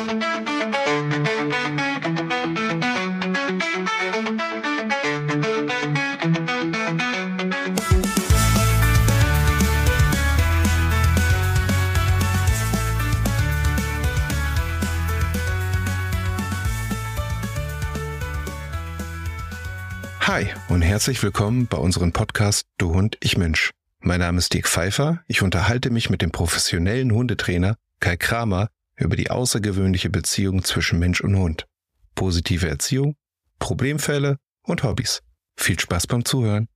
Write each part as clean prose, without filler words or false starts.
Hi und herzlich willkommen bei unserem Podcast Du Hund, ich Mensch. Mein Name ist Dirk Pfeiffer. Ich unterhalte mich mit dem professionellen Hundetrainer Kai Kramer über die außergewöhnliche Beziehung zwischen Mensch und Hund. Positive Erziehung, Problemfälle und Hobbys. Viel Spaß beim Zuhören.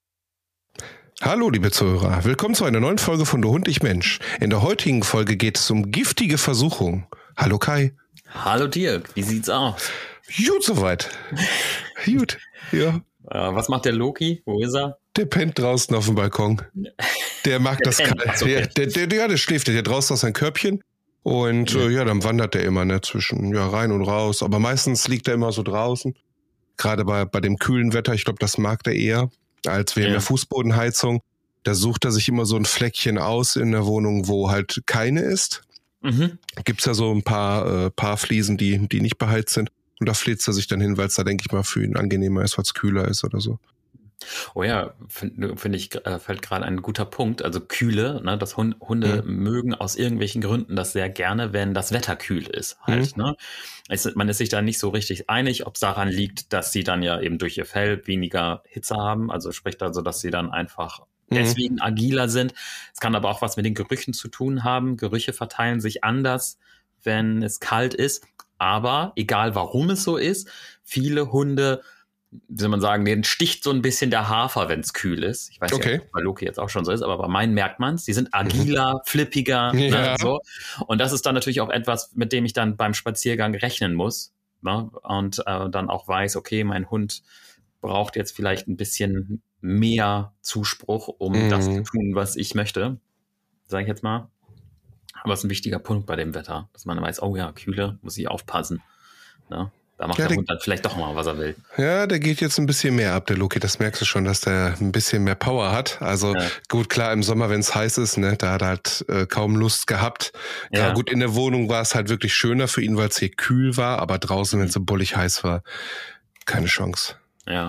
Hallo liebe Zuhörer, willkommen zu einer neuen Folge von Du Hund, ich Mensch. In der heutigen Folge geht es um giftige Versuchung. Hallo Kai. Hallo Dirk, wie sieht's aus? Gut soweit. Gut, ja. Was macht der Loki? Wo ist er? Der pennt draußen auf dem Balkon. Der mag das kalt. Der schläft ja draußen aus seinem Körbchen. Und dann wandert der immer zwischen rein und raus. Aber meistens liegt er immer so draußen. Gerade bei dem kühlen Wetter. Ich glaube, das mag der eher, als wir in der Fußbodenheizung. Da sucht er sich immer so ein Fleckchen aus in der Wohnung, wo halt keine ist. Mhm. Gibt's ja so ein paar Fliesen, die nicht beheizt sind. Und da flitzt er sich dann hin, weil es da, denke ich mal, für ihn angenehmer ist, weil es kühler ist oder so. Oh ja, finde ich, fällt gerade ein guter Punkt. Also Kühle, ne, dass Hunde mögen aus irgendwelchen Gründen das sehr gerne, wenn das Wetter kühl ist. Halt, ne? Man ist sich da nicht so richtig einig, ob es daran liegt, dass sie dann ja eben durch ihr Fell weniger Hitze haben. Also sprich also, dass sie dann einfach deswegen agiler sind. Es kann aber auch was mit den Gerüchen zu tun haben. Gerüche verteilen sich anders, wenn es kalt ist. Aber egal warum es so ist, viele Hunde, wie soll man sagen, denen sticht so ein bisschen der Hafer, wenn es kühl ist. Ich weiß nicht, ob bei Loki jetzt auch schon so ist, aber bei meinen merkt man es. Die sind agiler, flippiger. Ne, so. Und das ist dann natürlich auch etwas, mit dem ich dann beim Spaziergang rechnen muss. Ne? Und dann auch weiß, okay, mein Hund braucht jetzt vielleicht ein bisschen mehr Zuspruch, um das zu tun, was ich möchte. Sag ich jetzt mal. Aber es ist ein wichtiger Punkt bei dem Wetter, dass man weiß, oh ja, Kühle, muss ich aufpassen. Ne? Da macht der Hund dann vielleicht doch mal, was er will. Ja, der geht jetzt ein bisschen mehr ab, der Loki. Das merkst du schon, dass der ein bisschen mehr Power hat. Also gut, klar, im Sommer, wenn es heiß ist, ne, da hat er halt kaum Lust gehabt. Ja. Gut, in der Wohnung war es halt wirklich schöner für ihn, weil es hier kühl war. Aber draußen, wenn es so bullig heiß war, keine Chance. Ja,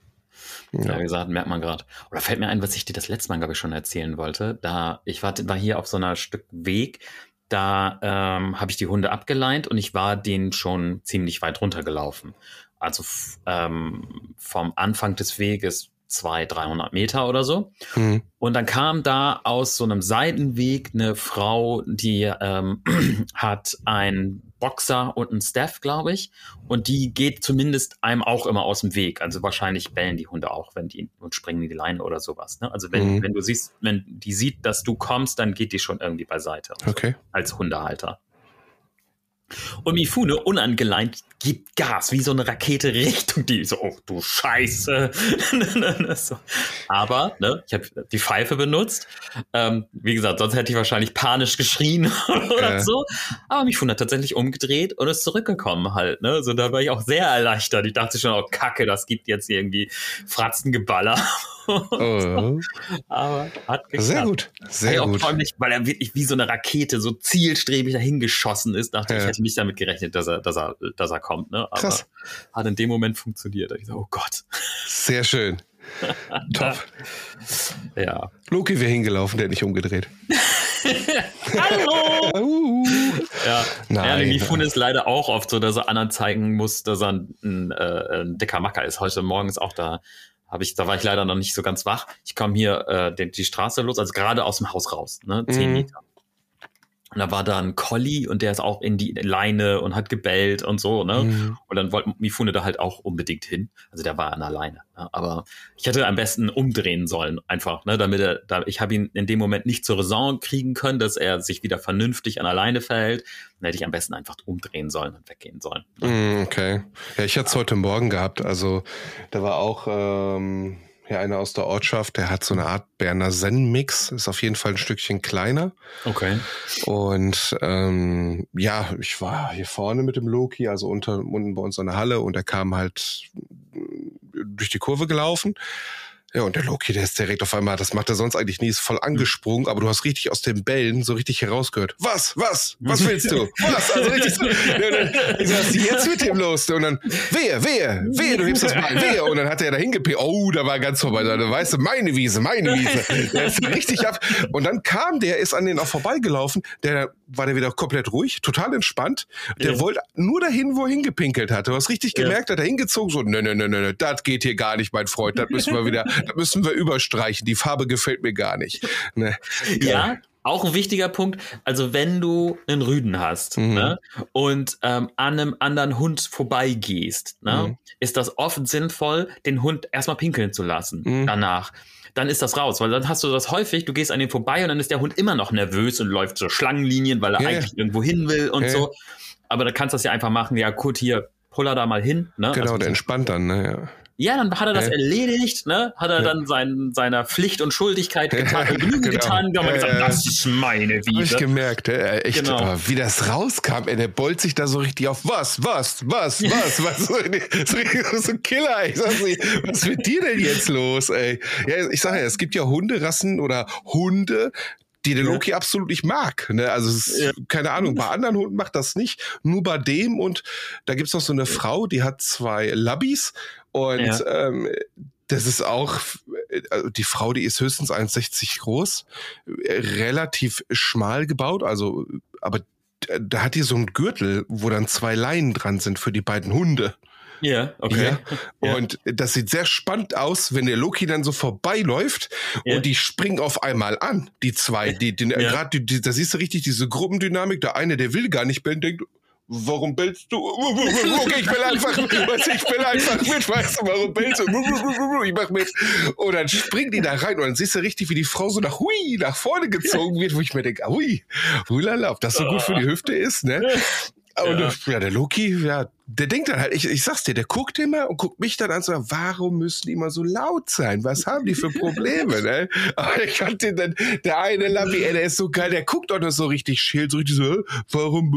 wie gesagt, merkt man gerade. Oder fällt mir ein, was ich dir das letzte Mal, glaube ich, schon erzählen wollte. Ich war hier auf so einer Stück Weg, da habe ich die Hunde abgeleint und ich war denen schon ziemlich weit runtergelaufen. Also vom Anfang des Weges 200-300 Meter oder so. Und dann kam da aus so einem Seitenweg eine Frau, die hat einen Boxer und einen Staff, glaube ich. Und die geht zumindest einem auch immer aus dem Weg. Also wahrscheinlich bellen die Hunde auch, und springen die Leine oder sowas. Ne? Also wenn du siehst, wenn die sieht, dass du kommst, dann geht die schon irgendwie beiseite. Okay. Als Hundehalter. Und Mifune, unangeleint, gibt Gas, wie so eine Rakete Richtung die. So, oh du Scheiße. So. Aber, ne, ich habe die Pfeife benutzt. Wie gesagt, sonst hätte ich wahrscheinlich panisch geschrien oder so. Aber Mifune hat tatsächlich umgedreht und ist zurückgekommen halt. Ne? So, da war ich auch sehr erleichtert. Ich dachte schon, oh Kacke, das gibt jetzt irgendwie Fratzengeballer. Oh. Aber hat geklappt. Sehr gut, sehr gut. Vor allem nicht, weil er wirklich wie so eine Rakete so zielstrebig dahin geschossen ist. Dachte ich hätte nicht damit gerechnet, dass er kommt. Ne? Aber krass. Hat in dem Moment funktioniert. Ich so, oh Gott. Sehr schön. Top. Ja. Loki wäre hingelaufen, der hat nicht umgedreht. Hallo! Nein. Ja, Mifune ist leider auch oft so, dass er anderen zeigen muss, dass er ein dicker Macker ist. Heute Morgen ist auch da war ich leider noch nicht so ganz wach. Ich komme hier die Straße los, also gerade aus dem Haus raus, ne, 10 Meter. Und da war da ein Collie und der ist auch in die Leine und hat gebellt und so, ne? Und dann wollte Mifune da halt auch unbedingt hin. Also der war an der Leine. Ne? Aber ich hätte am besten umdrehen sollen, einfach, ne? Ich habe ihn in dem Moment nicht zur Raison kriegen können, dass er sich wieder vernünftig an der Leine verhält. Dann hätte ich am besten einfach umdrehen sollen und weggehen sollen. Ne? Okay. Ja, ich hatte es heute Morgen gehabt. Also da war auch einer aus der Ortschaft, der hat so eine Art Berner Senn-Mix, ist auf jeden Fall ein Stückchen kleiner. Okay. Und ich war hier vorne mit dem Loki, also unten bei uns in der Halle, und er kam halt durch die Kurve gelaufen. Ja, und der Loki, der ist direkt auf einmal, das macht er sonst eigentlich nie, ist voll angesprungen, aber du hast richtig aus den Bällen so richtig herausgehört. Was willst du? Was? Also richtig so. Ich sag, was ist jetzt mit dem los? Und dann, wehe, du hebst das Bein, wehe. Und dann hat er da hingepickt, oh, da war ganz vorbei, da weißt du, meine Wiese. Der ist richtig ab. Und dann kam der, ist an den auch vorbeigelaufen, war der wieder komplett ruhig, total entspannt. Der wollte nur dahin, wo er hingepinkelt hatte. Du hast richtig gemerkt, hat er hingezogen, so, nö, das geht hier gar nicht, mein Freund, das müssen wir überstreichen, die Farbe gefällt mir gar nicht. Ne? Ja, auch ein wichtiger Punkt, also wenn du einen Rüden hast ne, und an einem anderen Hund vorbeigehst, ne, ist das oft sinnvoll, den Hund erstmal pinkeln zu lassen danach. Dann ist das raus, weil dann hast du das häufig, du gehst an dem vorbei und dann ist der Hund immer noch nervös und läuft so Schlangenlinien, weil er eigentlich irgendwo hin will und so. Aber da kannst du das ja einfach machen, ja gut, hier, puller da mal hin. Ne? Genau, also, der entspannt dann, ne, ja. Ja, dann hat er das erledigt, ne? Hat er dann seiner Pflicht und Schuldigkeit Genüge getan, und gesagt, das ist meine Wiese. Hab ich gemerkt, echt, genau. wie das rauskam, der bolzt sich da so richtig auf, was, so ein Killer, ich sag nicht, was ist mit dir denn jetzt los, ey? Ja, ich sag ja, es gibt ja Hunderassen oder Hunde, die der Loki absolut nicht mag. Ne? Also keine Ahnung, bei anderen Hunden macht das nicht, nur bei dem. Und da gibt's noch so eine Frau, die hat 2 Labbys und das ist auch, die Frau, die ist höchstens 1,60 groß, relativ schmal gebaut, also aber da hat die so einen Gürtel, wo dann 2 Leinen dran sind für die beiden Hunde. Ja, okay. Ja? Und das sieht sehr spannend aus, wenn der Loki dann so vorbeiläuft und die springen auf einmal an, die 2. Gerade da siehst du richtig diese Gruppendynamik. Der eine, der will gar nicht bellen, denkt, warum bellst du? Okay, ich will einfach mit, weißt du, warum bellst du? Ich mach mit. Und dann springen die da rein und dann siehst du richtig, wie die Frau so nach vorne gezogen wird, wo ich mir denke, huilala, ob das so gut für die Hüfte ist, ne? Und der Loki, der denkt dann halt, ich sag's dir, der guckt immer und guckt mich dann an, so, warum müssen die immer so laut sein? Was haben die für Probleme, ne? Aber ich fand den dann, der eine Labby, der ist so geil, der guckt auch noch so richtig schild, so richtig so, warum,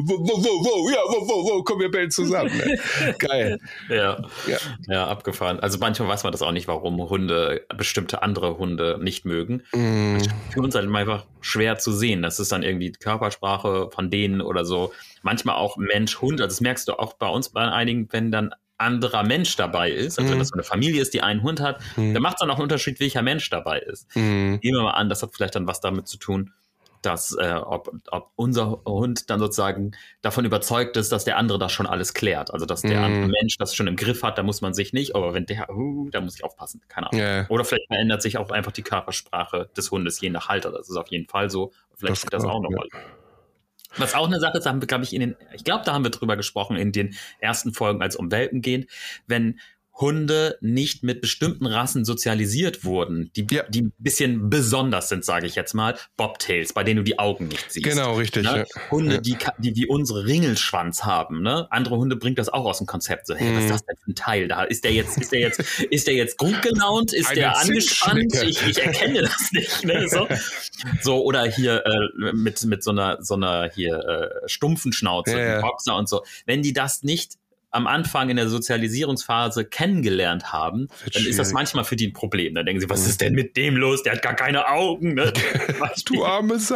wo, komm, wir bellen zusammen, ne? Geil. Ja, abgefahren. Also manchmal weiß man das auch nicht, warum Hunde, bestimmte andere Hunde nicht mögen. Für uns halt einfach schwer zu sehen. Das ist dann irgendwie die Körpersprache von denen oder so. Manchmal auch Mensch-Hund, also das merkst du auch bei uns bei einigen, wenn dann anderer Mensch dabei ist, also wenn das so eine Familie ist, die einen Hund hat, dann macht es dann auch einen Unterschied, welcher Mensch dabei ist. Nehmen wir mal an, das hat vielleicht dann was damit zu tun, dass ob unser Hund dann sozusagen davon überzeugt ist, dass der andere das schon alles klärt. Also dass der andere Mensch das schon im Griff hat, da muss man sich nicht, aber wenn der, da muss ich aufpassen, keine Ahnung. Yeah. Oder vielleicht verändert sich auch einfach die Körpersprache des Hundes, je nach Halter. Das ist auf jeden Fall so. Vielleicht spielt das auch noch mal. Was auch eine Sache ist, ich glaube, da haben wir drüber gesprochen in den ersten Folgen, als es um Welpen geht, wenn Hunde nicht mit bestimmten Rassen sozialisiert wurden, die ein bisschen besonders sind, sage ich jetzt mal, Bobtails, bei denen du die Augen nicht siehst. Genau, richtig. Ne? Ja. Hunde, die wie unsere Ringelschwanz haben, ne? Andere Hunde bringt das auch aus dem Konzept. So, hey, was ist das denn für ein Teil da? Ist der jetzt gut gelaunt? Ist der angespannt? Ich erkenne das nicht. Ne? So oder hier mit so einer hier stumpfen Schnauze, Boxer und so. Wenn die das nicht am Anfang in der Sozialisierungsphase kennengelernt haben, dann ist das manchmal für die ein Problem. Dann denken sie, was ist denn mit dem los? Der hat gar keine Augen. Ne? Du arme Sau.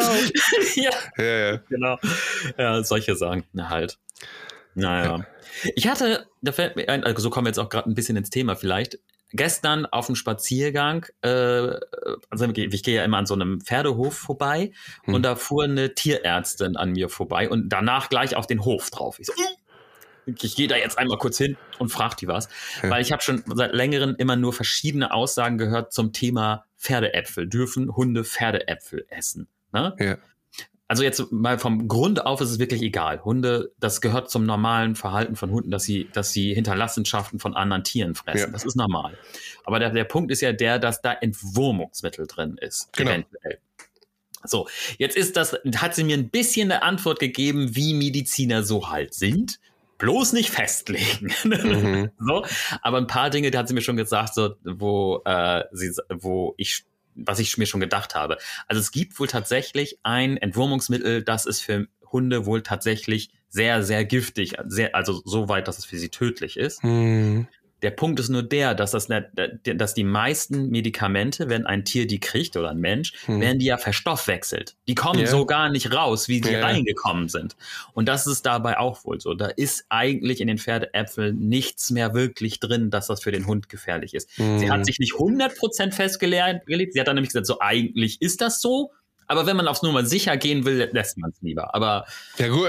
ja, genau. Ja, solche Sachen halt. Naja. Ich hatte, da fällt mir ein, also so kommen wir jetzt auch gerade ein bisschen ins Thema vielleicht, gestern auf dem Spaziergang, also ich gehe ja immer an so einem Pferdehof vorbei und da fuhr eine Tierärztin an mir vorbei und danach gleich auf den Hof drauf. Ich so, ich gehe da jetzt einmal kurz hin und frage die was, weil ich habe schon seit längerem immer nur verschiedene Aussagen gehört zum Thema Pferdeäpfel. Dürfen Hunde Pferdeäpfel essen? Ne? Ja. Also jetzt mal vom Grund auf ist es wirklich egal. Hunde, das gehört zum normalen Verhalten von Hunden, dass sie Hinterlassenschaften von anderen Tieren fressen. Ja. Das ist normal. Aber der Punkt ist ja dass da Entwurmungsmittel drin ist. Genau. Eventuell. So, jetzt hat sie mir ein bisschen eine Antwort gegeben, wie Mediziner so halt sind. Bloß nicht festlegen. So, aber ein paar Dinge, die hat sie mir schon gesagt, so, was ich mir schon gedacht habe. Also es gibt wohl tatsächlich ein Entwurmungsmittel, das ist für Hunde wohl tatsächlich sehr, sehr giftig, also so weit, dass es für sie tödlich ist. Der Punkt ist nur dass die meisten Medikamente, wenn ein Tier die kriegt oder ein Mensch, werden die ja verstoffwechselt. Die kommen so gar nicht raus, wie sie reingekommen sind. Und das ist dabei auch wohl so. Da ist eigentlich in den Pferdeäpfeln nichts mehr wirklich drin, dass das für den Hund gefährlich ist. Sie hat sich nicht 100% festgelegt. Sie hat dann nämlich gesagt, so eigentlich ist das so. Aber wenn man aufs Nummer sicher gehen will, lässt man es lieber. Aber ja gut,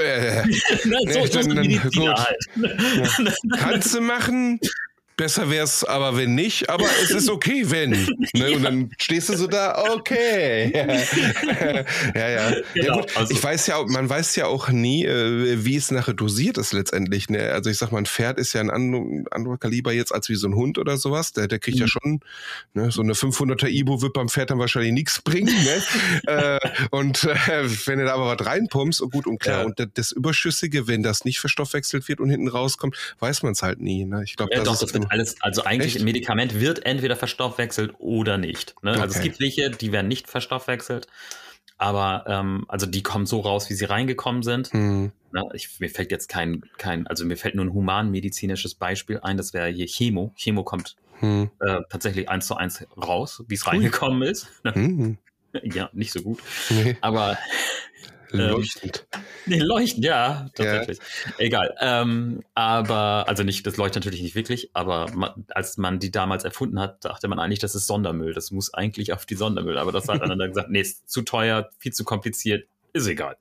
so halt. Kannst du machen. Besser wär's aber wenn nicht, aber es ist okay, wenn. Ne? Und dann stehst du so da, okay. Ja. Genau, ja gut, also, man weiß ja auch nie, wie es nachher dosiert ist letztendlich. Ne? Also ich sag mal, ein Pferd ist ja ein anderer Kaliber jetzt als wie so ein Hund oder sowas. Der kriegt ja schon, ne, so eine 500er Ibo wird beim Pferd dann wahrscheinlich nichts bringen. Ne? Und wenn du da aber was reinpumpst, gut und klar. Und das Überschüssige, wenn das nicht verstoffwechselt wird und hinten rauskommt, weiß man es halt nie. Ne? Ich glaube, das wird alles, also eigentlich ein Medikament wird entweder verstoffwechselt oder nicht. Ne? Okay. Also es gibt welche, die werden nicht verstoffwechselt, aber also die kommen so raus, wie sie reingekommen sind. Ne? Mir fällt jetzt also mir fällt nur ein humanmedizinisches Beispiel ein, das wäre hier Chemo. Chemo kommt tatsächlich 1:1 raus, wie es reingekommen ist. Ja, nicht so gut. Nee. Aber leuchtend. Leuchtend, ja, tatsächlich. Ja. Egal. Aber, also nicht, das leuchtet natürlich nicht wirklich, aber als man die damals erfunden hat, dachte man eigentlich, das ist Sondermüll. Das muss eigentlich auf die Sondermüll. Aber das hat dann gesagt, nee, ist zu teuer, viel zu kompliziert, ist egal.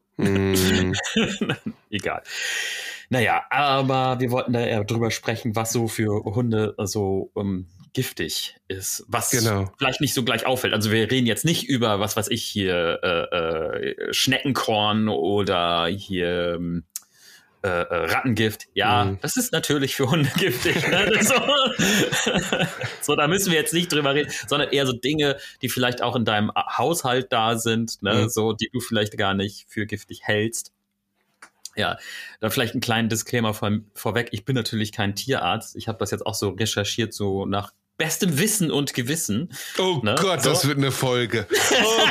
Egal. Naja, aber wir wollten da eher drüber sprechen, was so für Hunde so giftig ist, was vielleicht nicht so gleich auffällt. Also wir reden jetzt nicht über, was weiß ich, hier Schneckenkorn oder hier Rattengift. Ja, das ist natürlich für Hunde giftig. Ne? So, da müssen wir jetzt nicht drüber reden, sondern eher so Dinge, die vielleicht auch in deinem Haushalt da sind, ne? So, die du vielleicht gar nicht für giftig hältst. Ja, da vielleicht einen kleinen Disclaimer vorweg. Ich bin natürlich kein Tierarzt. Ich habe das jetzt auch so recherchiert, so nach bestem Wissen und Gewissen. Oh ne? Gott, so. Das wird eine Folge. Oh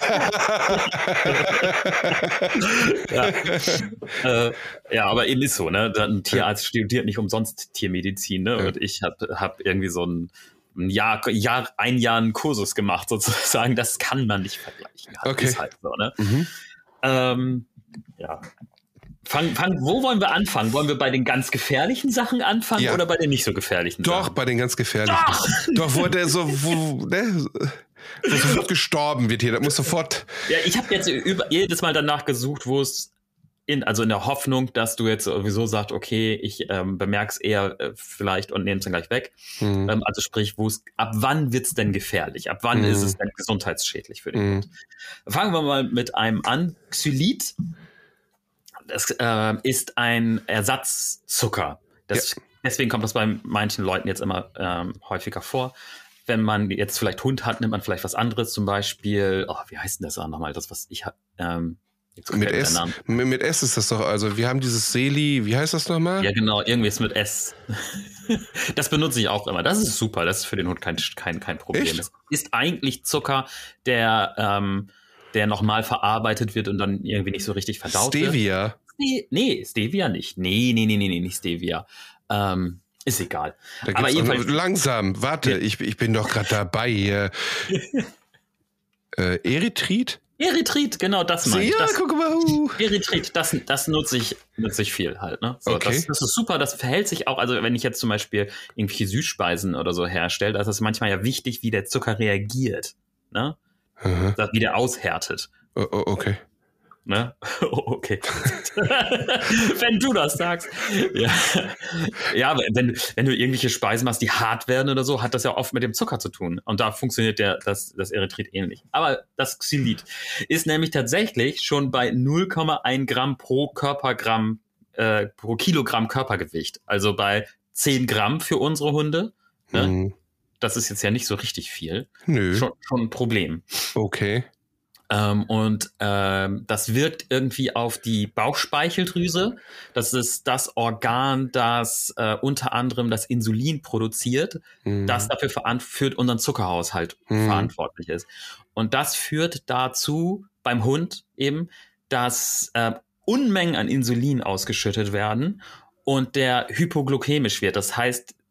ja, aber eben ist so, ne? Ein Tierarzt studiert nicht umsonst Tiermedizin, ne? Und ich hab irgendwie so ein Jahr einen Kursus gemacht, sozusagen. Das kann man nicht vergleichen. Okay. Ist halt so, ne? Ja. Wo wollen wir anfangen? Wollen wir bei den ganz gefährlichen Sachen anfangen oder bei den nicht so gefährlichen Sachen? Doch, bei den ganz gefährlichen. Doch, wo der wo sofort gestorben wird hier. Das muss sofort. Ja, ich habe jetzt jedes Mal danach gesucht, wo es in der Hoffnung, dass du jetzt sowieso sagst, okay, ich bemerke es eher vielleicht und nehme es dann gleich weg. Also sprich, ab wann wird es denn gefährlich? Ab wann ist es denn gesundheitsschädlich für den Hund? Fangen wir mal mit einem an. Xylit. Das ist ein Ersatzzucker. Deswegen kommt das bei manchen Leuten jetzt immer häufiger vor. Wenn man jetzt vielleicht Hund hat, nimmt man vielleicht was anderes, zum Beispiel, wie heißt denn das auch nochmal? Das, was ich habe. Mit S. Mit S ist das doch, also wir haben dieses Seli, wie heißt das nochmal? Ja, genau, irgendwie ist mit S. Das benutze ich auch immer. Das ist super, das ist für den Hund kein Problem. Echt? Das ist eigentlich Zucker, der nochmal verarbeitet wird und dann irgendwie nicht so richtig verdaut Stevia. wird. Nee, Stevia nicht. Nee, nicht Stevia. Ist egal. Aber jedenfalls langsam, warte, ich bin doch gerade dabei. Erythrit? Erythrit, genau, das meine ich. Ja, guck mal. Erythrit, das nutze ich viel halt. Ne? So, okay. Das ist super, das verhält sich auch, also wenn ich jetzt zum Beispiel irgendwelche Süßspeisen oder so herstelle, da ist es manchmal ja wichtig, wie der Zucker reagiert. Ne? Wie der aushärtet. Okay. Ne? Okay. Wenn du das sagst. Ja, wenn du irgendwelche Speisen machst, die hart werden oder so, hat das ja oft mit dem Zucker zu tun. Und da funktioniert das Erythrit ähnlich. Aber das Xylit ist nämlich tatsächlich schon bei 0,1 Gramm pro Kilogramm Körpergewicht. Also bei 10 Gramm für unsere Hunde. Ne? Das ist jetzt ja nicht so richtig viel. Nö. Schon ein Problem. Okay. Das wirkt irgendwie auf die Bauchspeicheldrüse. Das ist das Organ, das unter anderem das Insulin produziert, das dafür für unseren Zuckerhaushalt verantwortlich ist. Und das führt dazu beim Hund eben, dass Unmengen an Insulin ausgeschüttet werden und der hypoglykämisch wird. Das heißt,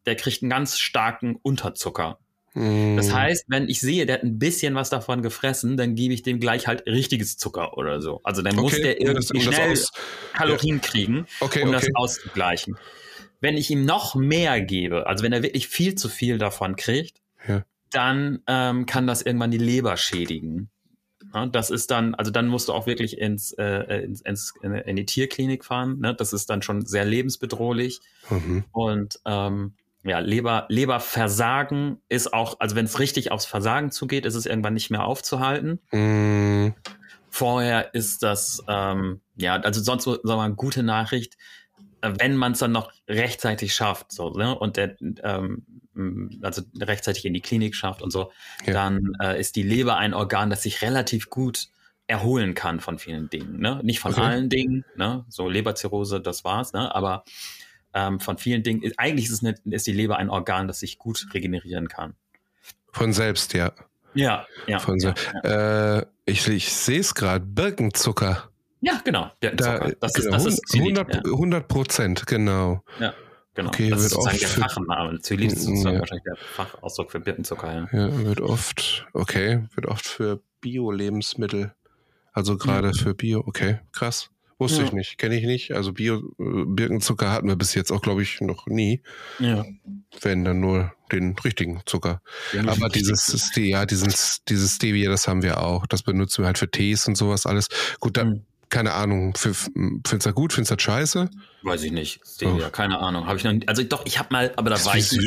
der kriegt einen ganz starken Unterzucker. Das heißt, wenn ich sehe, der hat ein bisschen was davon gefressen, dann gebe ich dem gleich halt richtiges Zucker oder so. Also dann muss der irgendwie schnell Kalorien kriegen, das auszugleichen. Wenn ich ihm noch mehr gebe, also wenn er wirklich viel zu viel davon kriegt, dann kann das irgendwann die Leber schädigen. Ja, das ist dann, also dann musst du auch wirklich in die Tierklinik fahren. Ne? Das ist dann schon sehr lebensbedrohlich. Und Leberversagen ist auch, also wenn es richtig aufs Versagen zugeht, ist es irgendwann nicht mehr aufzuhalten. Vorher ist das, also sonst, sagen wir mal, gute Nachricht, wenn man es dann noch rechtzeitig schafft, so, ne, und also rechtzeitig in die Klinik schafft und so, dann ist die Leber ein Organ, das sich relativ gut erholen kann von vielen Dingen, ne? Nicht von allen Dingen, ne? So Leberzirrhose, das war's, ne? Aber von vielen Dingen, eigentlich ist die Leber ein Organ, das sich gut regenerieren kann. Von selbst, ja. Ja. Von selbst. Ich sehe es gerade, Birkenzucker. Ja, genau. Das ist 100%, genau. Ja, genau. Okay, das wird ist sozusagen oft der Fachname. Zylit ist sozusagen wahrscheinlich der Fachausdruck für Birkenzucker. Ja, wird oft für Bio-Lebensmittel, also gerade für Bio, okay, krass. Wusste ich nicht, kenne ich nicht. Also Birkenzucker hatten wir bis jetzt auch, glaube ich, noch nie. Ja. Wenn dann nur den richtigen Zucker. Aber dieses Stevia, das haben wir auch. Das benutzen wir halt für Tees und sowas alles. Gut, keine Ahnung, findest du das gut, findest du das scheiße? Weiß ich nicht. Stevia, keine Ahnung. Habe ich noch, also doch, ich habe mal, aber da war ich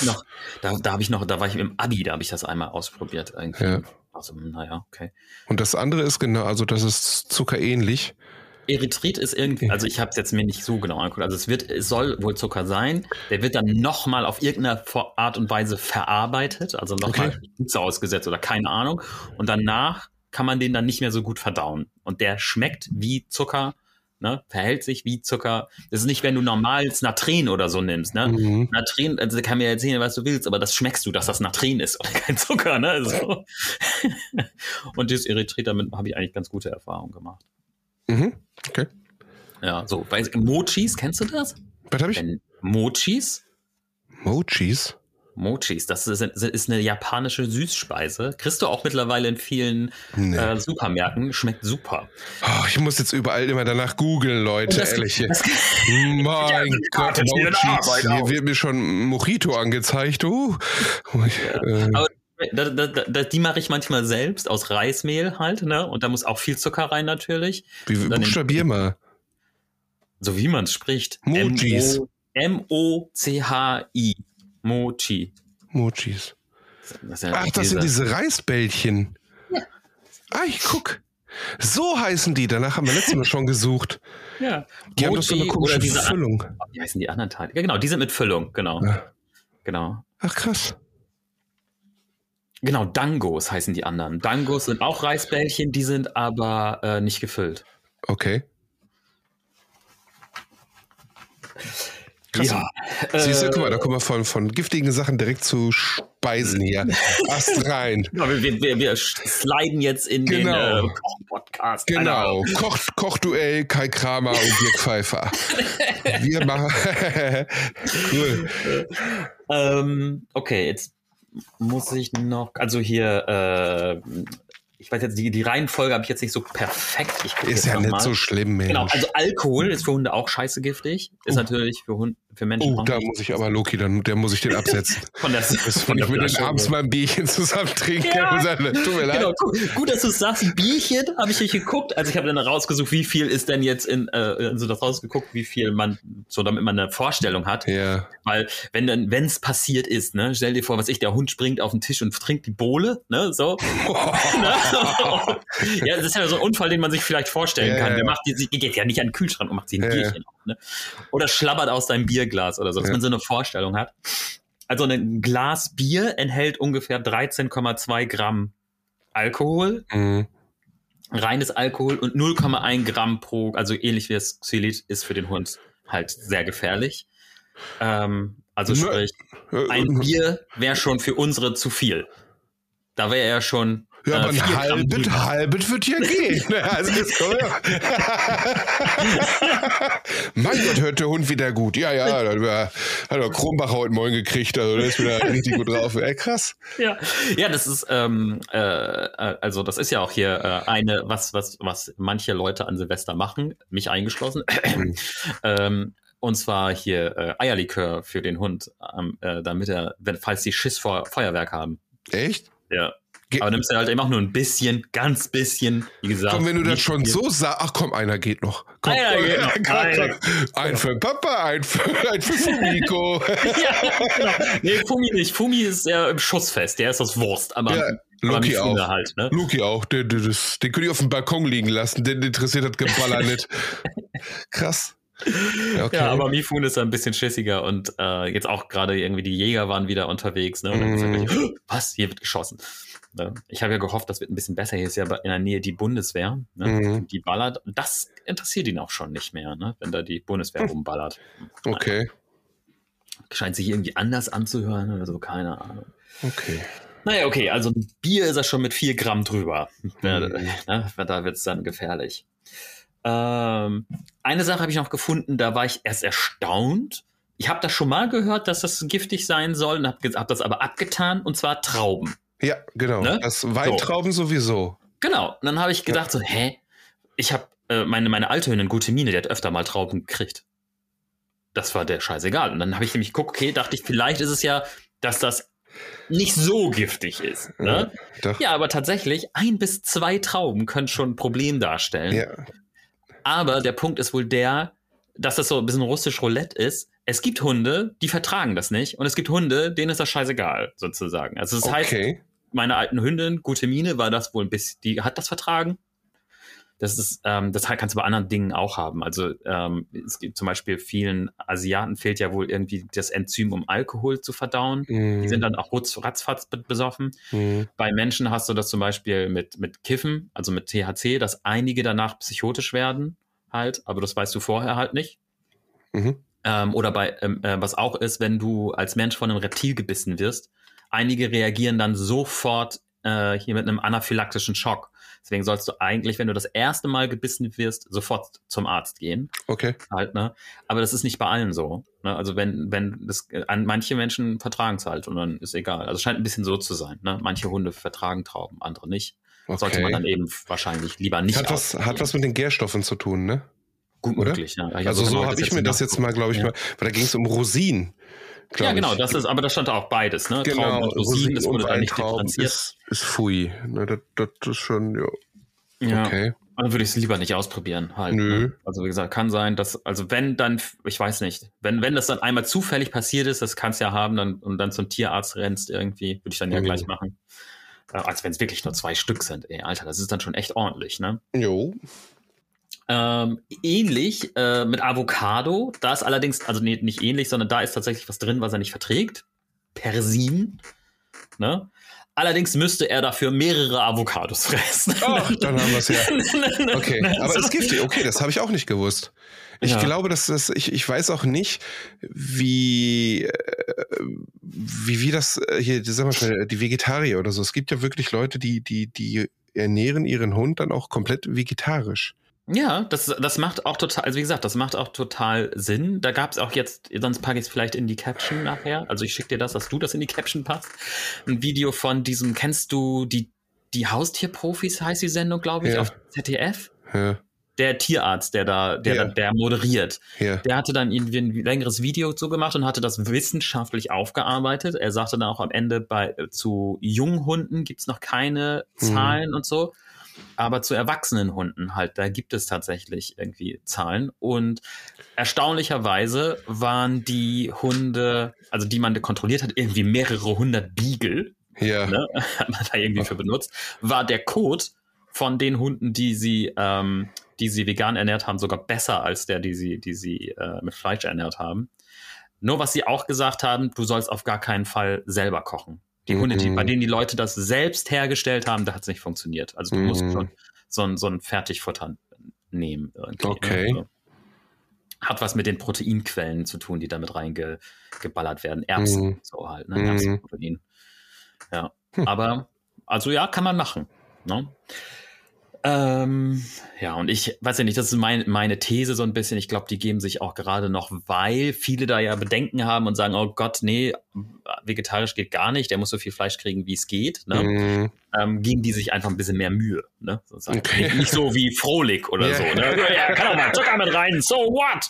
im Abi, da habe ich das einmal ausprobiert irgendwie. Ja. Also, naja, okay. Und das andere ist genau, also das ist zuckerähnlich. Erythrit ist irgendwie, also ich habe es jetzt mir nicht so genau angeguckt, also es soll wohl Zucker sein, der wird dann nochmal auf irgendeine Art und Weise verarbeitet, also nochmal Hitze ausgesetzt oder keine Ahnung, und danach kann man den dann nicht mehr so gut verdauen und der schmeckt wie Zucker, ne, verhält sich wie Zucker. Das ist nicht, wenn du normales Natren oder so nimmst, ne? Natren, also kann mir erzählen, was du willst, aber das schmeckst du, dass das Natren ist oder kein Zucker, ne? So. Und das Erythrit, damit habe ich eigentlich ganz gute Erfahrungen gemacht. Okay. Ja, so. Mochis, kennst du das? Was habe ich? Mochis? Mochis, das ist eine japanische Süßspeise. Kriegst du auch mittlerweile in vielen Supermärkten. Schmeckt super. Oh, ich muss jetzt überall immer danach googeln, Leute, ehrlich. Mein Gott, Mochis. Hier wird mir schon Mojito angezeigt. Aber die mache ich manchmal selbst aus Reismehl halt, ne? Und da muss auch viel Zucker rein natürlich. Buchstabier mal. So wie man es spricht. Mochis. M-O-C-H-I. Mochis. Das sind diese Reisbällchen. Ja. Ich guck. So heißen die. Danach haben wir letztes Mal schon gesucht. Ja. Die haben doch so eine komische Füllung. Wie heißen die anderen Teile? Ja, genau, die sind mit Füllung, genau. Ja. Genau. Ach, krass. Genau, Dangos heißen die anderen. Dangos sind auch Reisbällchen, die sind aber nicht gefüllt. Okay. Krass. Ja, siehst du, guck mal, da kommen wir von giftigen Sachen direkt zu Speisen hier. Ast rein. Ja, wir sliden jetzt in den Koch-Podcast. Genau, Kochduell, Kai Kramer und Dirk Pfeiffer. Wir machen... Cool. Okay, jetzt muss ich noch, also hier, ich weiß jetzt, die Reihenfolge habe ich jetzt nicht so perfekt. Ist ja nicht so schlimm, Mensch. Genau, also Alkohol ist für Hunde auch scheiße giftig. Ist natürlich für Menschen auch da muss ich aber Loki, der muss ich den absetzen. Von der ich mit den abends mal ein Bierchen zusammen trinken. Ja. Tut mir leid. Genau, gut, dass du es sagst. Ein Bierchen habe ich nicht geguckt. Also ich habe dann rausgesucht, wie viel ist denn jetzt das rausgeguckt, wie viel man, so damit man eine Vorstellung hat. Ja. Weil wenn es passiert ist, ne, stell dir vor, der Hund springt auf den Tisch und trinkt die Bohle, ne, so. Ja, das ist ja so ein Unfall, den man sich vielleicht vorstellen kann. Der geht ja nicht an den Kühlschrank und macht sich ein Bierchen auf, ne? Oder schlabbert aus seinem Bierglas oder so, dass man so eine Vorstellung hat. Also ein Glas Bier enthält ungefähr 13,2 Gramm Alkohol, reines Alkohol und 0,1 Gramm also ähnlich wie das Xylit ist für den Hund halt sehr gefährlich. Also sprich, ein Bier wäre schon für unsere zu viel. Da wäre er schon Ja, aber ein halbes wird ja gehen. Also das mein Gott, hört der Hund wieder gut. Ja, hat er Kronbacher heute Morgen gekriegt, also der ist wieder richtig gut drauf. Krass. Ja, das ist, also das ist ja auch hier was manche Leute an Silvester machen, mich eingeschlossen. Und zwar hier Eierlikör für den Hund, damit falls die Schiss vor Feuerwerk haben. Echt? Ja. Aber nimmst du halt eben auch nur ein bisschen, ganz bisschen, wie gesagt. Komm, wenn du das schon so sagst, ach komm, einer geht noch. Komm, ein für Papa, ein für Fumiko. Ja, genau. Nee, Fumi nicht. Fumi ist ja im Schussfest, der ist aus Wurst. Aber Luki auch. Halt, ne? Luki auch, den könnt ihr auf dem Balkon liegen lassen, den interessiert das Geballer nicht. Krass. Okay. Ja, aber Mifune ist ein bisschen schissiger und jetzt auch gerade irgendwie die Jäger waren wieder unterwegs. Ne? Und dann gesagt, was? Hier wird geschossen. Ich habe ja gehofft, das wird ein bisschen besser. Hier ist ja in der Nähe die Bundeswehr, ne? Die ballert. Das interessiert ihn auch schon nicht mehr, ne? Wenn da die Bundeswehr rumballert. Okay. Scheint sich irgendwie anders anzuhören oder so, keine Ahnung. Okay. Naja, okay, also ein Bier ist er schon mit 4 Gramm drüber. Da wird es dann gefährlich. Eine Sache habe ich noch gefunden, da war ich erst erstaunt. Ich habe das schon mal gehört, dass das giftig sein soll und hab das aber abgetan, und zwar Trauben. Ja, genau. Ne? Das Weintrauben sowieso. Genau. Und dann habe ich gedacht so, ich habe meine alte Hündin, gute Mine, die hat öfter mal Trauben gekriegt. Das war der scheißegal. Und dann habe ich nämlich geguckt, dachte ich, vielleicht ist es ja, dass das nicht so giftig ist. Ne? Ja, aber tatsächlich 1 bis 2 Trauben können schon ein Problem darstellen. Ja. Aber der Punkt ist wohl dass das so ein bisschen russisch Roulette ist. Es gibt Hunde, die vertragen das nicht. Und es gibt Hunde, denen ist das scheißegal, sozusagen. Also das heißt, meine alten Hündin, gute Mine, war das wohl ein bisschen, die hat das vertragen. Das kannst du bei anderen Dingen auch haben. Also es gibt zum Beispiel vielen Asiaten fehlt ja wohl irgendwie das Enzym, um Alkohol zu verdauen. Die sind dann auch ratzfatz besoffen. Bei Menschen hast du das zum Beispiel mit Kiffen, also mit THC, dass einige danach psychotisch werden halt, aber das weißt du vorher halt nicht. Oder bei, was auch ist, wenn du als Mensch von einem Reptil gebissen wirst, einige reagieren dann sofort hier mit einem anaphylaktischen Schock. Deswegen sollst du eigentlich, wenn du das erste Mal gebissen wirst, sofort zum Arzt gehen. Okay. Halt, ne? Aber das ist nicht bei allen so. Ne? Also manche Menschen vertragen es halt und dann ist egal. Also es scheint ein bisschen so zu sein. Ne? Manche Hunde vertragen Trauben, andere nicht. Okay. Sollte man dann eben wahrscheinlich lieber nicht hat was mit den Gärstoffen zu tun, ne? Gut möglich, ja. Also so habe ich mir das jetzt mal, glaube ich, mal, weil da ging es um Rosinen. Ja, genau, aber da stand auch beides, ne? Genau, Trauben und Rosinen, das wurde da nicht Trauben differenziert. Ist Pfui. Ne, das ist schon, ja. Okay. Dann würde ich es lieber nicht ausprobieren halt. Nö. Ne? Also wie gesagt, kann sein, dass, also wenn dann, ich weiß nicht, wenn das dann einmal zufällig passiert ist, das kannst ja haben und dann zum Tierarzt rennst irgendwie, würde ich dann ja gleich machen. Als wenn es wirklich nur 2 Stück sind. Ey, Alter, das ist dann schon echt ordentlich, ne? Jo. Ähnlich mit Avocado, da ist allerdings, also nicht ähnlich, sondern da ist tatsächlich was drin, was er nicht verträgt. Persin, ne? Allerdings müsste er dafür mehrere Avocados fressen. Ach, dann haben wir es ja. Okay, aber es ist giftig. Okay, das habe ich auch nicht gewusst. Ich glaube, ich weiß auch nicht, wie das hier, sagen wir mal, die Vegetarier oder so. Es gibt ja wirklich Leute, die ernähren ihren Hund dann auch komplett vegetarisch. Ja, das macht auch total, also wie gesagt, das macht auch total Sinn. Da gab es auch jetzt, sonst packe ich es vielleicht in die Caption nachher. Also ich schicke dir das, dass du das in die Caption passt. Ein Video von diesem, kennst du die Haustierprofis, heißt die Sendung, glaube ich, auf ZDF? Ja. Der Tierarzt, der moderiert, der hatte dann irgendwie ein längeres Video so gemacht und hatte das wissenschaftlich aufgearbeitet. Er sagte dann auch am Ende, zu jungen Hunden gibt es noch keine Zahlen und so. Aber zu erwachsenen Hunden halt, da gibt es tatsächlich irgendwie Zahlen. Und erstaunlicherweise waren die Hunde, also die man kontrolliert hat, irgendwie mehrere 100 Beagle, ne, hat man da irgendwie für benutzt, war der Kot von den Hunden, die sie vegan ernährt haben, sogar besser als die sie mit Fleisch ernährt haben. Nur was sie auch gesagt haben, du sollst auf gar keinen Fall selber kochen. Die Hunde, bei denen die Leute das selbst hergestellt haben, da hat es nicht funktioniert. Also du musst schon so ein Fertigfutter nehmen. Irgendwie, okay. Ne? Hat was mit den Proteinquellen zu tun, die damit reingeballert werden. Erbsen, so halt, ne? Erbsenprotein. Ja. Aber Also ja, kann man machen. Ne? Ja, und ich weiß ja nicht, das ist meine These so ein bisschen. Ich glaube, die geben sich auch gerade noch, weil viele da ja Bedenken haben und sagen, oh Gott, nee, vegetarisch geht gar nicht, der muss so viel Fleisch kriegen, wie es geht. Ne? Geben die sich einfach ein bisschen mehr Mühe. Ne? Okay. Nicht so wie Frohlich oder so. Ne? Ja, kann auch mal Zucker mit rein, so what?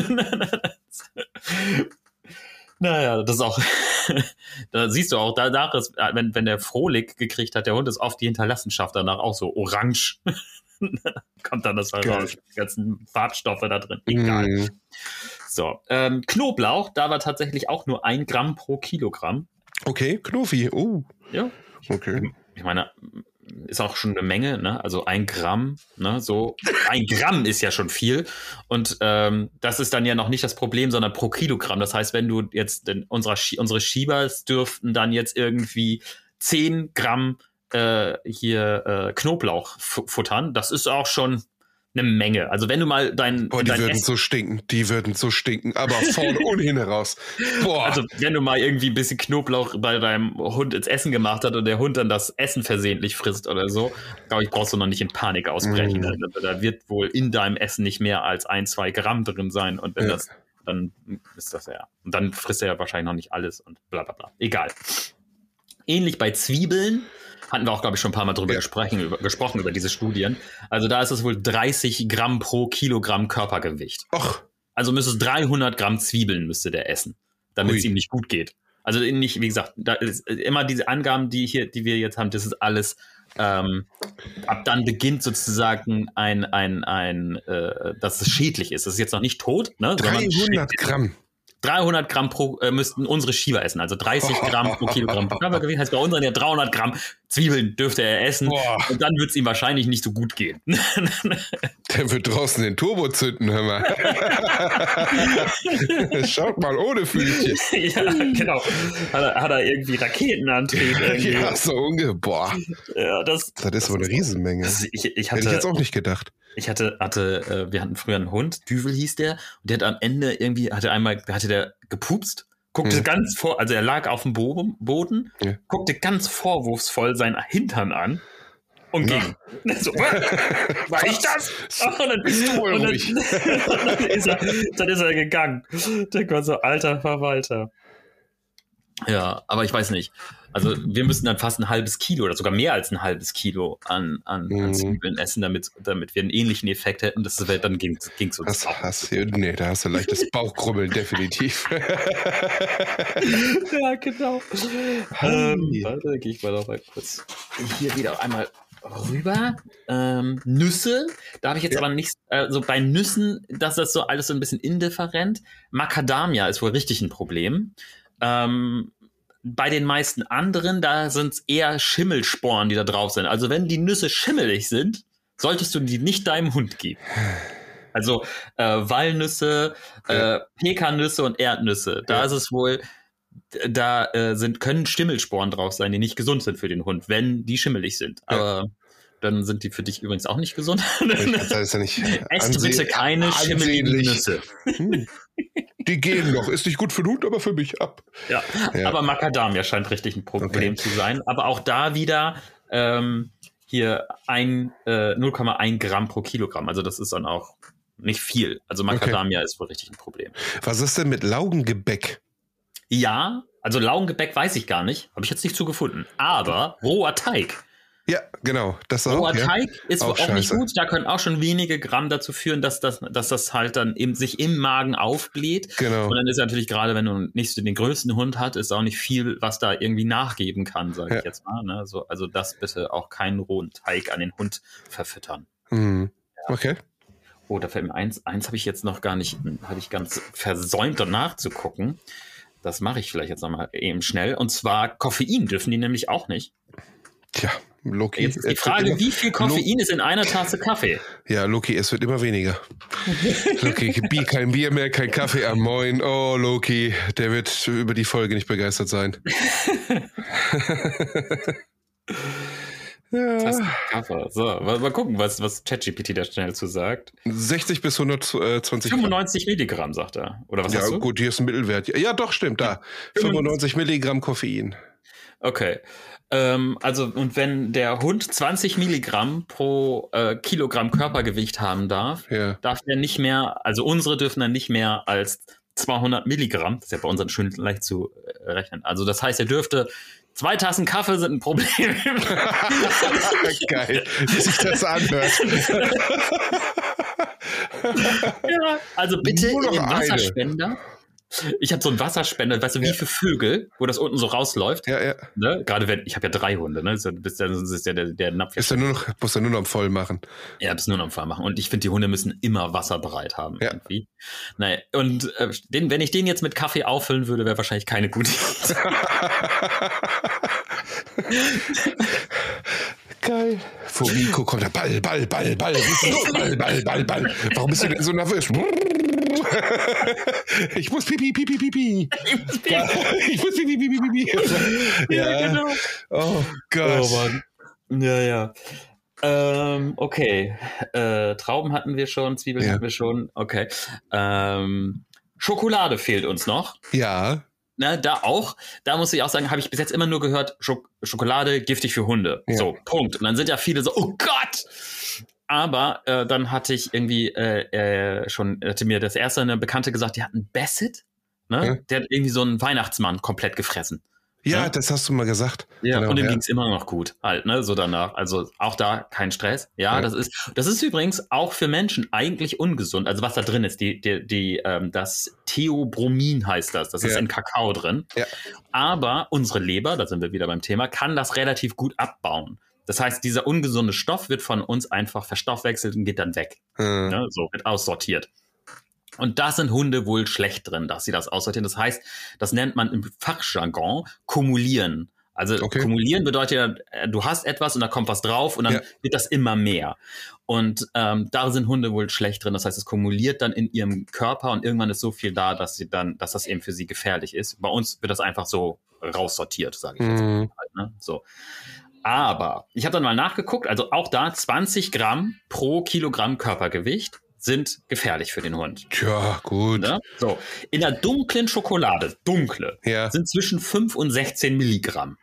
Naja, das ist auch, da siehst du auch, danach ist, wenn der Frohlich gekriegt hat, der Hund ist oft die Hinterlassenschaft danach auch so orange. Kommt dann das raus, die ganzen Farbstoffe da drin. Egal. So, Knoblauch, da war tatsächlich auch nur 1 Gramm pro Kilogramm. Okay, Knofi, Ja. Okay. Ich meine, ist auch schon eine Menge, ne? Also 1 Gramm, ne? So 1 Gramm ist ja schon viel. Und das ist dann ja noch nicht das Problem, sondern pro Kilogramm. Das heißt, wenn du jetzt unsere Schiebers dürften dann jetzt irgendwie 10 Gramm Knoblauch futtern, das ist auch schon eine Menge. Also wenn du mal die würden so stinken, aber vorne und hin heraus. Boah. Also wenn du mal irgendwie ein bisschen Knoblauch bei deinem Hund ins Essen gemacht hast und der Hund dann das Essen versehentlich frisst oder so, glaube ich, brauchst du noch nicht in Panik ausbrechen. Da wird wohl in deinem Essen nicht mehr als 1-2 Gramm drin sein und wenn dann ist das ja. Und dann frisst er ja wahrscheinlich noch nicht alles und bla bla bla. Egal. Ähnlich bei Zwiebeln. Hatten wir auch, glaube ich, schon ein paar Mal drüber gesprochen, über diese Studien. Also da ist es wohl 30 Gramm pro Kilogramm Körpergewicht. Och. Also müsste es 300 Gramm Zwiebeln müsste der essen, damit es ihm nicht gut geht. Also nicht, wie gesagt, da ist immer diese Angaben, die wir jetzt haben, das ist alles, ab dann beginnt sozusagen dass es schädlich ist. Das ist jetzt noch nicht tot. Ne, 300 Gramm. 300 Gramm müssten unsere Schieber essen, also 30 Gramm pro Kilogramm Körpergewicht. Heißt bei unseren ja 300 Gramm Zwiebeln dürfte er essen. Boah. Und dann wird es ihm wahrscheinlich nicht so gut gehen. Der wird draußen den Turbo zünden, hör mal. Schaut mal, ohne Fühlchen. Ja, genau. Hat er irgendwie Raketenantrieb? Irgendwie? Ja, so boah. Ja, das ist wohl eine Riesenmenge. Hätte ich jetzt auch nicht gedacht. Wir hatten früher einen Hund, Düvel hieß der, und der hat am Ende irgendwie, hatte der gepupst, guckte ganz also er lag auf dem Boden, guckte ganz vorwurfsvoll seinen Hintern an und ging. So, war ich das? Und dann bist du wohl ruhig. Dann ist er gegangen. Der war so, alter Verwalter. Ja, aber ich weiß nicht. Also wir müssen dann fast ein halbes Kilo oder sogar mehr als ein halbes Kilo an Zwiebeln essen, damit wir einen ähnlichen Effekt hätten. Dann ging's uns da hast du leichtes Bauchkrummeln, definitiv. Ja, genau. Warte, gehe ich mal noch mal kurz hier wieder einmal rüber. Nüsse, da habe ich jetzt aber nicht, also bei Nüssen, das ist so alles so ein bisschen indifferent. Macadamia ist wohl richtig ein Problem. Bei den meisten anderen, da sind es eher Schimmelsporen, die da drauf sind. Also wenn die Nüsse schimmelig sind, solltest du die nicht deinem Hund geben. Also Walnüsse, Pekannüsse und Erdnüsse. Da ist es wohl, können Schimmelsporen drauf sein, die nicht gesund sind für den Hund, wenn die schimmelig sind. Aber dann sind die für dich übrigens auch nicht gesund. Esst bitte keine schimmeligen Nüsse. Die gehen noch. Ist nicht gut für den Hund, aber für mich ab. Ja. Aber Macadamia scheint richtig ein Problem zu sein. Aber auch da wieder hier 0,1 Gramm pro Kilogramm. Also das ist dann auch nicht viel. Also Macadamia ist wohl richtig ein Problem. Was ist denn mit Laugengebäck? Ja, also Laugengebäck weiß ich gar nicht. Habe ich jetzt nicht zugefunden. Aber roher Teig. Ja, genau. Roher Teig ist auch nicht gut. Da können auch schon wenige Gramm dazu führen, dass das halt dann eben sich im Magen aufbläht. Genau. Und dann ist natürlich gerade, wenn du nicht den größten Hund hast, ist auch nicht viel, was da irgendwie nachgeben kann, sage ich jetzt mal. Ne? Also das bitte auch keinen rohen Teig an den Hund verfüttern. Mhm. Ja. Okay. Oh, da fällt mir eins habe ich jetzt noch gar nicht, habe ich ganz versäumt, danach zu gucken. Das mache ich vielleicht jetzt nochmal eben schnell. Und zwar Koffein dürfen die nämlich auch nicht. Tja, Loki. Jetzt ist die Frage, wie viel Koffein ist in einer Tasse Kaffee? Ja, Loki, es wird immer weniger. Loki, kein Bier mehr, kein Kaffee am Moin. Oh, Loki, der wird über die Folge nicht begeistert sein. Kaffee. So, mal gucken, was ChatGPT da schnell zu sagt. 60 bis 120 95 Milligramm, sagt er. Oder was hast du? Ja, gut, hier ist ein Mittelwert. Ja, doch, stimmt, da. 95 Milligramm Koffein. Okay. Also, und wenn der Hund 20 Milligramm pro Kilogramm Körpergewicht haben darf, darf er nicht mehr, also unsere dürfen dann nicht mehr als 200 Milligramm, das ist ja bei unseren schön leicht zu rechnen. Also das heißt, er dürfte 2 Tassen Kaffee sind ein Problem. Geil, wie sich das anhört. Ja, also bitte in den Wasserspender. Ich habe so einen Wasserspender, weißt du, wie für Vögel, wo das unten so rausläuft. Ja. Ne? Gerade wenn, ich habe ja 3 Hunde, ne? Das ist ja der Napf. Musst du nur noch am voll machen. Ja, das nur noch am voll machen. Und ich finde, die Hunde müssen immer Wasser bereit haben. Ja. Irgendwie. Naja, und wenn ich den jetzt mit Kaffee auffüllen würde, wäre wahrscheinlich keine gute Idee. Geil. Vor Nico kommt der Ball. Ball. Warum bist du denn so nervös? Ich muss pipi. Ich muss pipi. Ja, genau. Oh Gott. Oh Mann. Ja. Okay. Trauben hatten wir schon, Zwiebeln hatten wir schon. Okay. Schokolade fehlt uns noch. Ja. Ne, da muss ich auch sagen, habe ich bis jetzt immer nur gehört, Schokolade giftig für Hunde. Ja. So, Punkt. Und dann sind ja viele so, oh Gott! Aber dann hatte ich irgendwie hatte mir das erste eine Bekannte gesagt, die hat einen Bassett, ne? Ja. Der hat irgendwie so einen Weihnachtsmann komplett gefressen. Ja, das hast du mal gesagt. Ja, genau, und dem ging's immer noch gut, halt, ne, so danach. Also auch da kein Stress. Ja, das ist übrigens auch für Menschen eigentlich ungesund. Also was da drin ist, das Theobromin heißt das. Das ist in Kakao drin. Ja. Aber unsere Leber, da sind wir wieder beim Thema, kann das relativ gut abbauen. Das heißt, dieser ungesunde Stoff wird von uns einfach verstoffwechselt und geht dann weg. Ne, so wird aussortiert. Und da sind Hunde wohl schlecht drin, dass sie das aussortieren. Das heißt, das nennt man im Fachjargon kumulieren. Also kumulieren bedeutet ja, du hast etwas und da kommt was drauf und dann wird das immer mehr. Und da sind Hunde wohl schlecht drin. Das heißt, es kumuliert dann in ihrem Körper und irgendwann ist so viel da, dass das eben für sie gefährlich ist. Bei uns wird das einfach so raussortiert, sage ich jetzt mal. Halt, ne? So. Aber ich habe dann mal nachgeguckt, also auch da 20 Gramm pro Kilogramm Körpergewicht sind gefährlich für den Hund. Tja, gut. Ne? So, in der dunklen Schokolade, sind zwischen 5 und 16 Milligramm.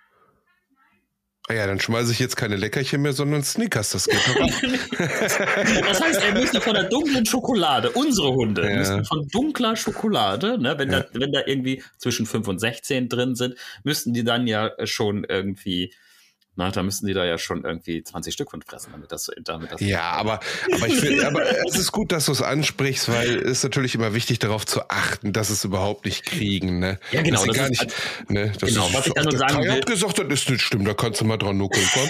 Ja, dann schmeiße ich jetzt keine Leckerchen mehr, sondern Snickers, das geht doch ab. Das heißt, er müsste von der dunklen Schokolade, unsere Hunde, müssten von dunkler Schokolade, ne, wenn da irgendwie zwischen 5 und 16 drin sind, müssten die dann ja schon irgendwie, da müssten die da ja schon irgendwie 20 Stück von fressen, damit das ja, aber ich finde, aber es ist gut, dass du es ansprichst, weil es ist natürlich immer wichtig, darauf zu achten, dass es überhaupt nicht kriegen, ne? Ja, genau. Das ist was ich dann nur sagen will. Ich hab gesagt, das ist nicht stimmt, da kannst du mal dran nuckeln, komm.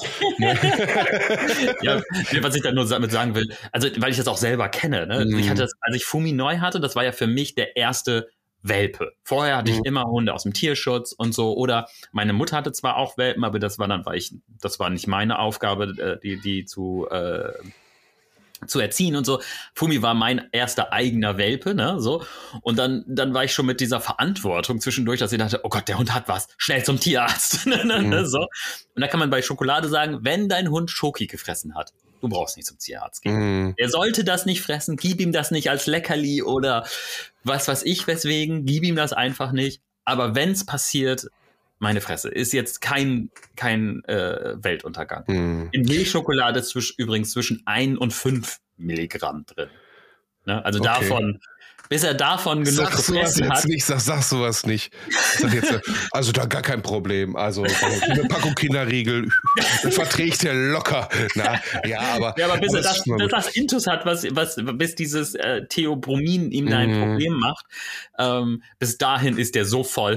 Ja, was ich dann nur damit sagen will, also, weil ich das auch selber kenne, ne? Ich hatte das, als ich Fumi neu hatte, das war ja für mich der erste Welpe. Vorher hatte ich immer Hunde aus dem Tierschutz und so, oder meine Mutter hatte zwar auch Welpen, aber das war nicht meine Aufgabe, die zu erziehen und so. Fumi war mein erster eigener Welpe, ne, so. Und dann war ich schon mit dieser Verantwortung zwischendurch, dass ich dachte, oh Gott, der Hund hat was, schnell zum Tierarzt, so. Und da kann man bei Schokolade sagen, wenn dein Hund Schoki gefressen hat, du brauchst nicht zum Tierarzt gehen. Er sollte das nicht fressen, gib ihm das nicht als Leckerli oder was weiß ich weswegen, gib ihm das einfach nicht. Aber wenn's passiert, meine Fresse, ist jetzt kein Weltuntergang. In Milchschokolade ist übrigens zwischen 1 und 5 Milligramm drin. Ne? Also davon, bis er davon genug gefressen hat. Sag sowas nicht. Sag jetzt, also da gar kein Problem. Also eine Packung Kinderriegel, das verträgt er locker. Aber bis er das Intus hat, bis dieses Theobromin ihm da ein Problem macht, bis dahin ist der so voll.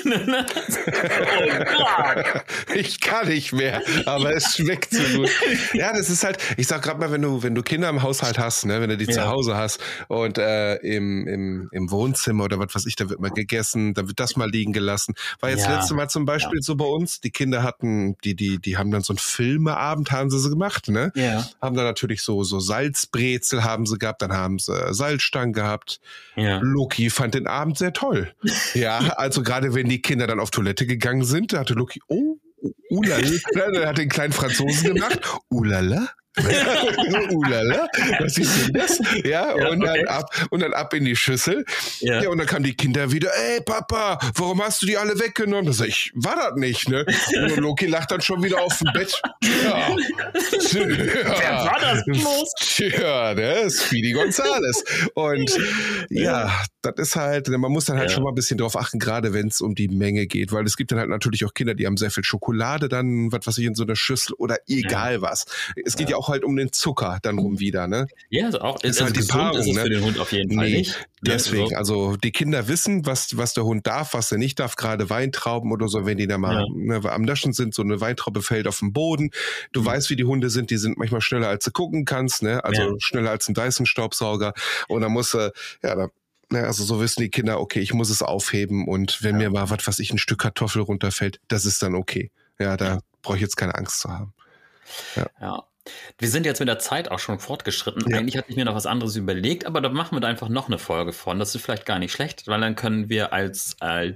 Oh Gott. Ich kann nicht mehr, aber es schmeckt so gut. Ja, das ist halt, ich sag gerade mal, wenn du Kinder im Haushalt hast, ne, wenn du die zu Hause hast und im Wohnzimmer oder was weiß ich, da wird mal gegessen, da wird das mal liegen gelassen. War jetzt letzte Mal zum Beispiel so bei uns, die Kinder hatten, die haben dann so einen Filmeabend, haben sie gemacht, ne? Ja. Haben dann natürlich so Salzbrezel haben sie gehabt, dann haben sie Salzstangen gehabt. Ja. Loki fand den Abend sehr toll. Ja, also gerade wenn die Kinder dann auf Toilette gegangen sind, da hatte Loki, ulala, er hat den kleinen Franzosen gemacht, ulala, Ulala, was ist denn das? Ja, und dann ab in die Schüssel. Ja. Und dann kamen die Kinder wieder, ey Papa, warum hast du die alle weggenommen? Da sag ich, war das nicht, ne? Und Loki lacht dann schon wieder auf dem Bett. Ja. Wer war das bloß? Tja, das ist Speedy Gonzales. Und ja, das ist halt, man muss dann halt schon mal ein bisschen drauf achten, gerade wenn es um die Menge geht, weil es gibt dann halt natürlich auch Kinder, die haben sehr viel Schokolade dann, was weiß ich, in so einer Schüssel oder egal was. Es geht ja auch halt um den Zucker dann rum wieder, ne? Ja, also auch ist halt die Paarung, ist es für den Hund auf jeden Fall nicht. Deswegen, also die Kinder wissen, was der Hund darf, was er nicht darf, gerade Weintrauben oder so, wenn die da mal am Naschen sind, so eine Weintraube fällt auf den Boden. Du weißt, wie die Hunde sind, die sind manchmal schneller, als du gucken kannst, ne? Also schneller als ein Dyson-Staubsauger. Und dann musst du, also so wissen die Kinder, okay, ich muss es aufheben und wenn mir mal, was weiß ich, ein Stück Kartoffel runterfällt, das ist dann okay. Ja, da brauche ich jetzt keine Angst zu haben. Ja. Wir sind jetzt mit der Zeit auch schon fortgeschritten. Ja. Eigentlich hatte ich mir noch was anderes überlegt, aber da machen wir da einfach noch eine Folge von. Das ist vielleicht gar nicht schlecht, weil dann können wir als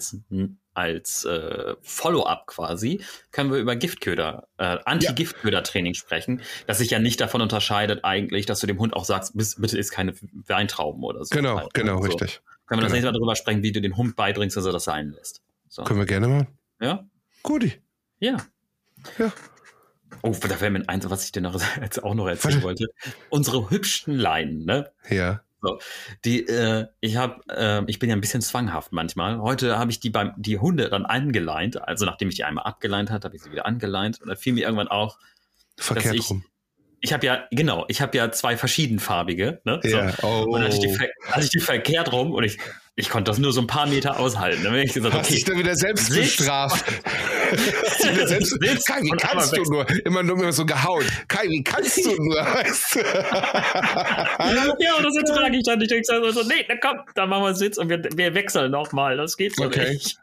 Follow-up quasi, können wir über Giftköder, Anti-Giftköder-Training sprechen, das sich ja nicht davon unterscheidet eigentlich, dass du dem Hund auch sagst, bitte isst keine Weintrauben oder so. Genau, so. Richtig. Können wir das nächste Mal darüber sprechen, wie du dem Hund beibringst, dass er das sein lässt. So. Können wir gerne machen. Ja? Guti. Ja. Oh, da wäre mir eins, was ich dir noch auch noch erzählen wollte. Unsere hübschen Leinen, ne? Ja. So, ich bin ja ein bisschen zwanghaft manchmal. Heute habe ich die Hunde dann angeleint. Also nachdem ich die einmal abgeleint hatte, habe ich sie wieder angeleint. Und dann fiel mir irgendwann auch, verkehrt rum. Ich habe ja zwei verschiedenfarbige, ne? Ja. So. Und dann hatte ich die verkehrt rum und ich konnte das nur so ein paar Meter aushalten. Dann habe ich gesagt, hast dich dann wieder selbst bestraft. Kai, wie kannst du nur? Immer so gehauen. Kai, wie kannst du nur? Weißt du? Ja, und das ertrage ich dann nicht. Ich sage so, nee, komm, dann machen wir Sitz und wir wechseln nochmal. Das geht so nicht.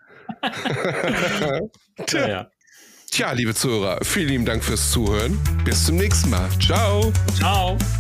Tja, liebe Zuhörer, vielen lieben Dank fürs Zuhören. Bis zum nächsten Mal. Ciao. Ciao.